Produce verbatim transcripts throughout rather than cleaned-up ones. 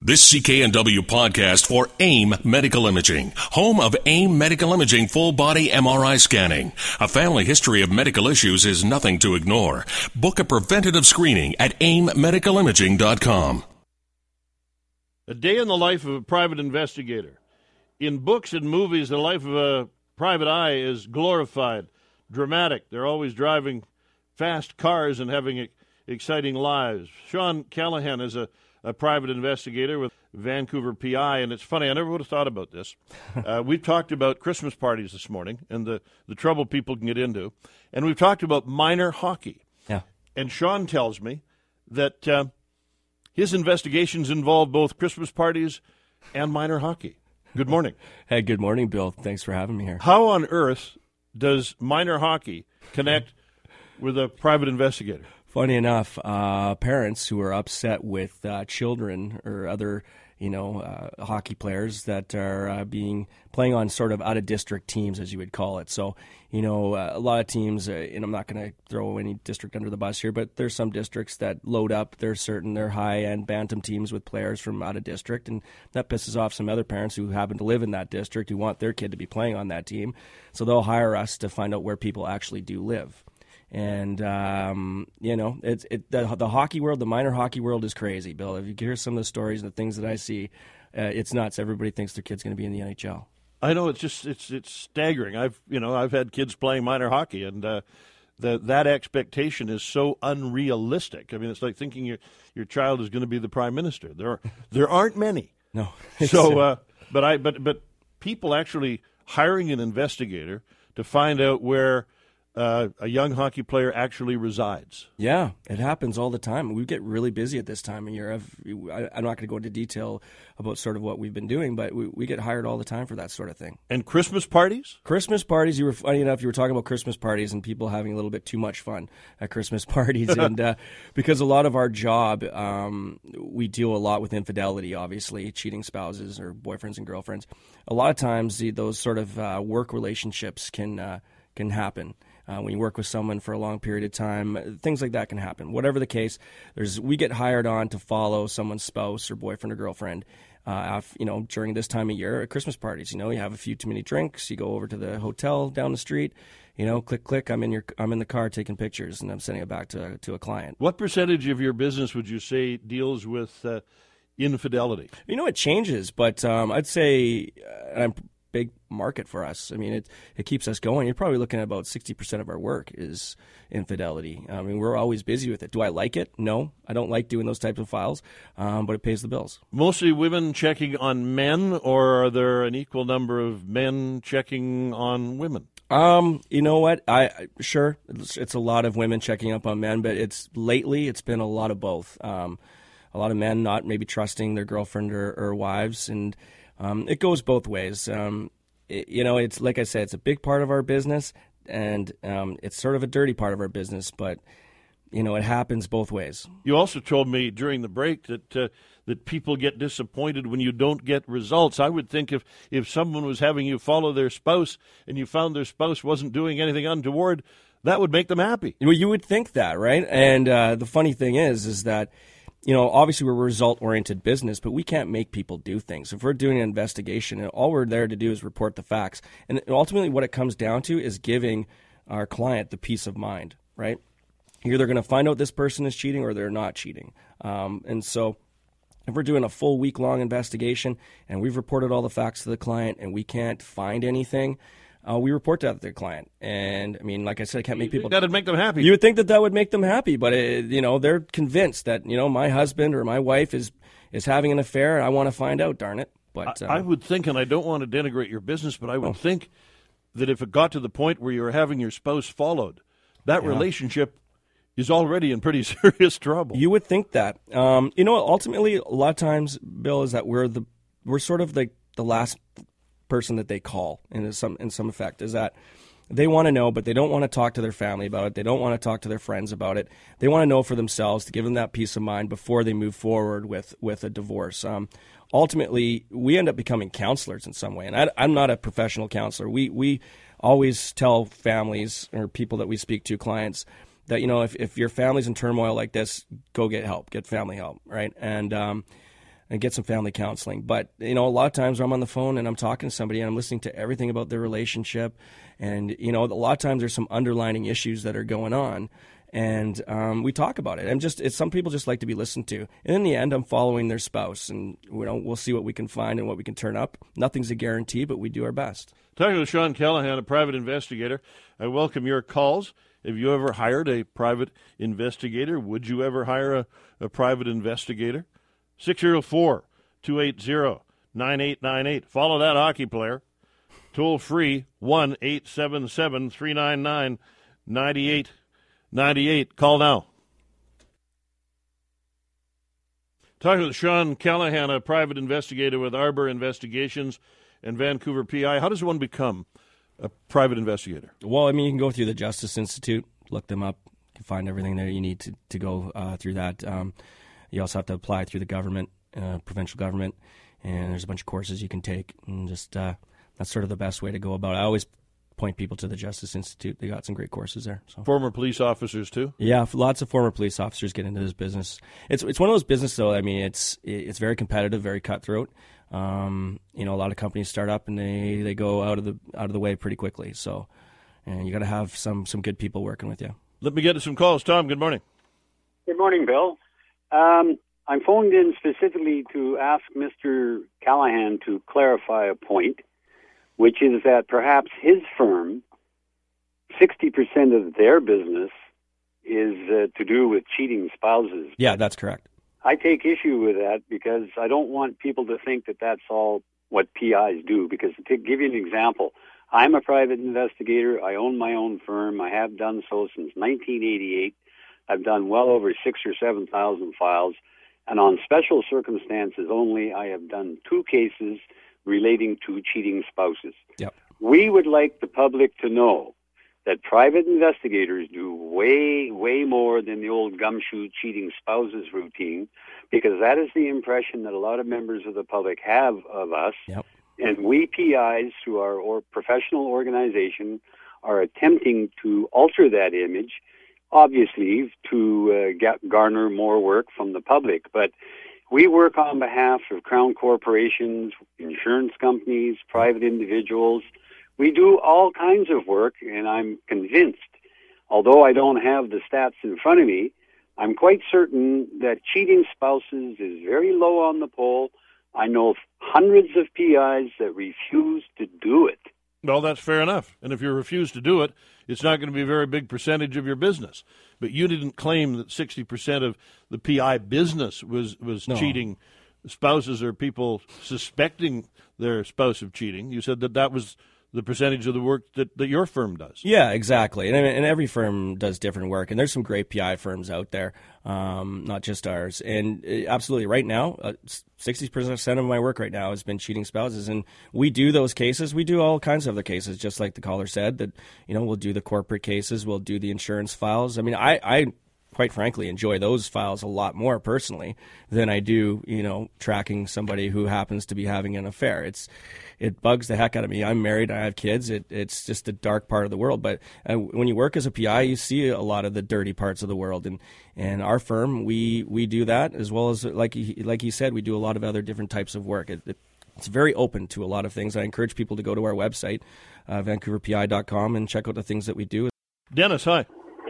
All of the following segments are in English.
This C K N W podcast for AIM Medical Imaging, home of AIM Medical Imaging full body M R I scanning. A family history of medical issues is nothing to ignore. Book a preventative screening at aim medical imaging dot com. A day in the life of a private investigator. In books and movies, the life of a private eye is glorified, dramatic. They're always driving fast cars and having exciting lives. Sean Callahan is a a private investigator with Vancouver P I, and it's funny, I never would have thought about this. Uh, we've talked about Christmas parties this morning and the, the trouble people can get into, and we've talked about minor hockey. Yeah. And Sean tells me that uh, his investigations involve both Christmas parties and minor hockey. Good morning. Hey, good morning, Bill. Thanks for having me here. How on earth does minor hockey connect with a private investigator? Funny enough, uh, parents who are upset with uh, children or other, you know, uh, hockey players that are uh, being playing on sort of out of district teams, as you would call it. So, you know, uh, a lot of teams, uh, and I'm not going to throw any district under the bus here, but there's some districts that load up their certain their high end bantam teams with players from out of district, and that pisses off some other parents who happen to live in that district who want their kid to be playing on that team. So they'll hire us to find out where people actually do live. And, um, you know, it's it, the, the hockey world, the minor hockey world is crazy, Bill. If you hear some of the stories and the things that I see, uh, it's nuts. Everybody thinks their kid's going to be in the N H L. I know, it's just it's it's staggering. I've you know I've had kids playing minor hockey, and uh, the, that expectation is so unrealistic. I mean, it's like thinking your your child is going to be the prime minister. There are, there aren't many. No. So, uh, but I but but people actually hiring an investigator to find out where Uh, a young hockey player actually resides. Yeah, it happens all the time. We get really busy at this time of year. I've, I, I'm not going to go into detail about sort of what we've been doing, but we, we get hired all the time for that sort of thing. And Christmas parties? Christmas parties, you were funny enough, you were talking about Christmas parties and people having a little bit too much fun at Christmas parties. and uh, because a lot of our job, um, we deal a lot with infidelity, obviously, cheating spouses or boyfriends and girlfriends. A lot of times the, those sort of uh, work relationships can uh, can happen. Uh, when you work with someone for a long period of time, things like that can happen. Whatever the case, there's we get hired on to follow someone's spouse or boyfriend or girlfriend. Uh, you know, during this time of year at Christmas parties, you know, you have a few too many drinks. You go over to the hotel down the street. You know, click, click. I'm in your, I'm in the car taking pictures, and I'm sending it back to to a client. What percentage of your business would you say deals with uh, infidelity? You know, it changes, but um, I'd say, uh, I'm. big market for us. I mean, it it keeps us going. You're probably looking at about sixty percent of our work is infidelity. I mean, we're always busy with it. Do I like it? No, I don't like doing those types of files, um, but it pays the bills. Mostly women checking on men, or are there an equal number of men checking on women? Um, you know what? I sure it's, it's a lot of women checking up on men, but it's lately it's been a lot of both. Um, a lot of men not maybe trusting their girlfriend or, or wives, and Um, it goes both ways. Um, it, you know, it's like I said, it's a big part of our business, and um, it's sort of a dirty part of our business, but, you know, it happens both ways. You also told me during the break that uh, that people get disappointed when you don't get results. I would think if, if someone was having you follow their spouse and you found their spouse wasn't doing anything untoward, that would make them happy. Well, you would think that, right? And uh, the funny thing is, is that you know, obviously we're a result-oriented business, but we can't make people do things. If we're doing an investigation, and all we're there to do is report the facts. And ultimately what it comes down to is giving our client the peace of mind, right? You're either going to find out this person is cheating or they're not cheating. Um, and so if we're doing a full week-long investigation and we've reported all the facts to the client and we can't find anything, Uh, we report that to the client, and I mean, like I said, I can't make people. That'd make them happy. You would think that that would make them happy, but it, you know, they're convinced that you know my husband or my wife is is having an affair, and I want to find out. Darn it! But I, uh, I would think, and I don't want to denigrate your business, but I would oh. think that if it got to the point where you were having your spouse followed, that yeah. relationship is already in pretty serious trouble. You would think that. Um, you know, ultimately, a lot of times, Bill, is that we're the we're sort of the the last person that they call in some in some effect, is that they want to know, but they don't want to talk to their family about it. They don't want to talk to their friends about it. They want to know for themselves to give them that peace of mind before they move forward with, with a divorce. Um, ultimately, we end up becoming counselors in some way, and I, I'm not a professional counselor. We we always tell families or people that we speak to, clients, that you know if, if your family's in turmoil like this, go get help, get family help, right? And um, and get some family counseling. But, you know, a lot of times I'm on the phone and I'm talking to somebody and I'm listening to everything about their relationship. And, you know, a lot of times there's some underlying issues that are going on. And um, we talk about it. And just it's some people just like to be listened to. And in the end, I'm following their spouse. And, you know, we'll see what we can find and what we can turn up. Nothing's a guarantee, but we do our best. Talking with Sean Callahan, a private investigator. I welcome your calls. Have you ever hired a private investigator? Would you ever hire a, a private investigator? six oh four, two eight zero, nine eight nine eight. Follow that hockey player. Toll free, one eight seven seven, three nine nine, nine eight nine eight. Call now. Talking with Sean Callahan, a private investigator with Arbor Investigations and Vancouver P I. How does one become a private investigator? Well, I mean, you can go through the Justice Institute, look them up, you can find everything that you need to, to go uh, through that. Um, you also have to apply through the government, uh, provincial government, and there's a bunch of courses you can take, and just uh, that's sort of the best way to go about it. I always point people to the Justice Institute. They got some great courses there. So. Former police officers, too? Yeah, lots of former police officers get into this business. It's it's one of those businesses, though, I mean, it's it's very competitive, very cutthroat. Um, you know, a lot of companies start up and they, they go out of the out of the way pretty quickly. So, and you got to have some some good people working with you. Let me get to some calls. Tom, good morning. Good morning, Bill. Um, I'm phoned in specifically to ask Mister Callahan to clarify a point, which is that perhaps his firm, sixty percent of their business is uh, to do with cheating spouses. Yeah, that's correct. I take issue with that because I don't want people to think that that's all what P Is do. Because to give you an example, I'm a private investigator. I own my own firm. I have done so since nineteen eighty-eight. I've done well over six or seven thousand files. And on special circumstances only, I have done two cases relating to cheating spouses. Yep. We would like the public to know that private investigators do way, way more than the old gumshoe cheating spouses routine, because that is the impression that a lot of members of the public have of us. Yep. And we P Is, through our or professional organization, are attempting to alter that image, obviously, to uh, get, garner more work from the public. But we work on behalf of Crown corporations, insurance companies, private individuals. We do all kinds of work, and I'm convinced, although I don't have the stats in front of me, I'm quite certain that cheating spouses is very low on the poll. I know hundreds of P Is that refuse to do it. Well, that's fair enough. And if you refuse to do it, it's not going to be a very big percentage of your business. But you didn't claim that sixty percent of the P I business was, was no. cheating spouses or people suspecting their spouse of cheating. You said that that was the percentage of the work that, that your firm does. Yeah, exactly. And, and every firm does different work. And there's some great P I firms out there, um, not just ours. And uh, absolutely, right now, uh, sixty percent of my work right now has been cheating spouses. And we do those cases. We do all kinds of other cases, just like the caller said, that, you know, we'll do the corporate cases. We'll do the insurance files. I mean, I, I quite frankly, enjoy those files a lot more personally than I do, you know, tracking somebody who happens to be having an affair. It's, it bugs the heck out of me. I'm married. I have kids. It, it's just a dark part of the world. But uh, when you work as a P I, you see a lot of the dirty parts of the world. And, and our firm, we, we do that as well as, like he, like he said, we do a lot of other different types of work. It, it, it's very open to a lot of things. I encourage people to go to our website, uh, vancouver p i dot com, and check out the things that we do. Dennis, hi.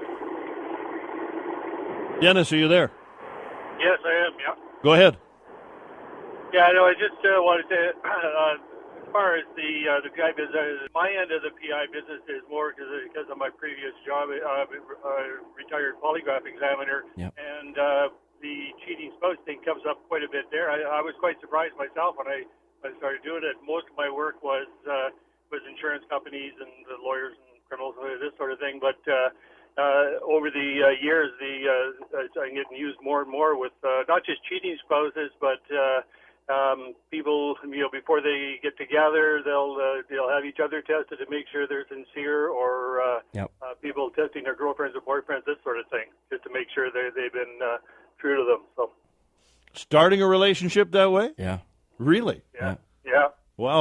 Dennis, are you there? Yes, I am, yeah. Go ahead. Yeah, no, I just uh, wanted to, uh, as far as the uh, the P I business, my end of the P I business is more because of, because of my previous job. Uh, uh, retired polygraph examiner, yep. and uh, the cheating spouse thing comes up quite a bit there. I, I was quite surprised myself when I, I started doing it. Most of my work was uh, was insurance companies and the lawyers and criminals, this sort of thing, but uh, Uh, over the uh, years, the uh, I'm getting used more and more with uh, not just cheating spouses, but uh, um, people. You know, before they get together, they'll uh, they'll have each other tested to make sure they're sincere, or uh, yep. uh, people testing their girlfriends or boyfriends, this sort of thing, just to make sure they they've been uh, true to them. So, starting a relationship that way? Yeah. Really? Yeah. Yeah. Wow.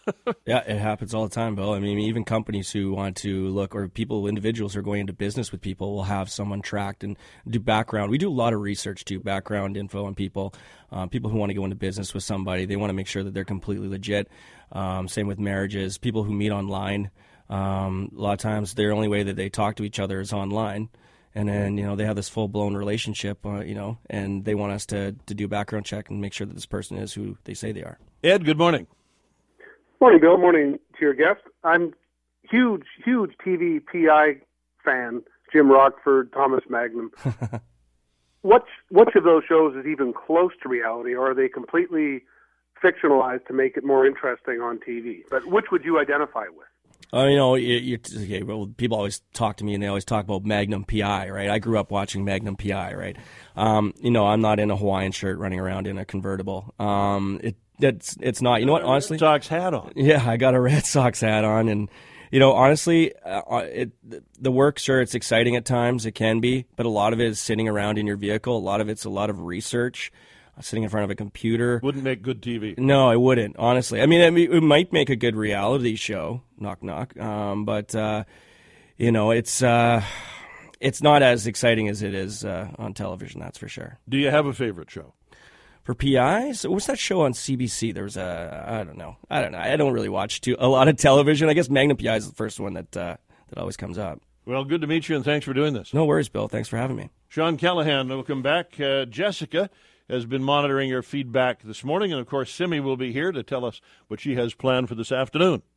Yeah, it happens all the time, Bill. I mean, even companies who want to look, or people, individuals who are going into business with people will have someone tracked and do background. We do a lot of research, too, background info on people. Um, people who want to go into business with somebody, they want to make sure that they're completely legit. Um, same with marriages. People who meet online, um, a lot of times their only way that they talk to each other is online. And then, you know, they have this full-blown relationship, uh, you know, and they want us to, to do a background check and make sure that this person is who they say they are. Ed, good morning. Morning, Bill. Morning to your guest. I'm huge, huge T V P I fan, Jim Rockford, Thomas Magnum. Which, which of those shows is even close to reality, or are they completely fictionalized to make it more interesting on T V? But which would you identify with? Uh, you know, you, you, okay, well, people always talk to me and they always talk about Magnum P I, right? I grew up watching Magnum P I, right? Um, you know, I'm not in a Hawaiian shirt running around in a convertible. Um, it, it's, it's not, you know what, honestly? Red Sox hat on. Yeah, I got a Red Sox hat on. And, you know, honestly, uh, it, the work, sure, it's exciting at times. It can be. But a lot of it is sitting around in your vehicle. A lot of it's a lot of research. Sitting in front of a computer. Wouldn't make good T V. No, it wouldn't, honestly. I mean, it, it might make a good reality show, knock, knock. Um, but, uh, you know, it's uh, it's not as exciting as it is uh, on television, that's for sure. Do you have a favorite show? For P I? So what's that show on C B C? There was a, I don't know. I don't know. I don't really watch too, a lot of television. I guess Magnum P I is the first one that uh, that always comes up. Well, good to meet you, and thanks for doing this. No worries, Bill. Thanks for having me. Sean Callahan, welcome back. Uh, Jessica has been monitoring your feedback this morning, and, of course, Simi will be here to tell us what she has planned for this afternoon.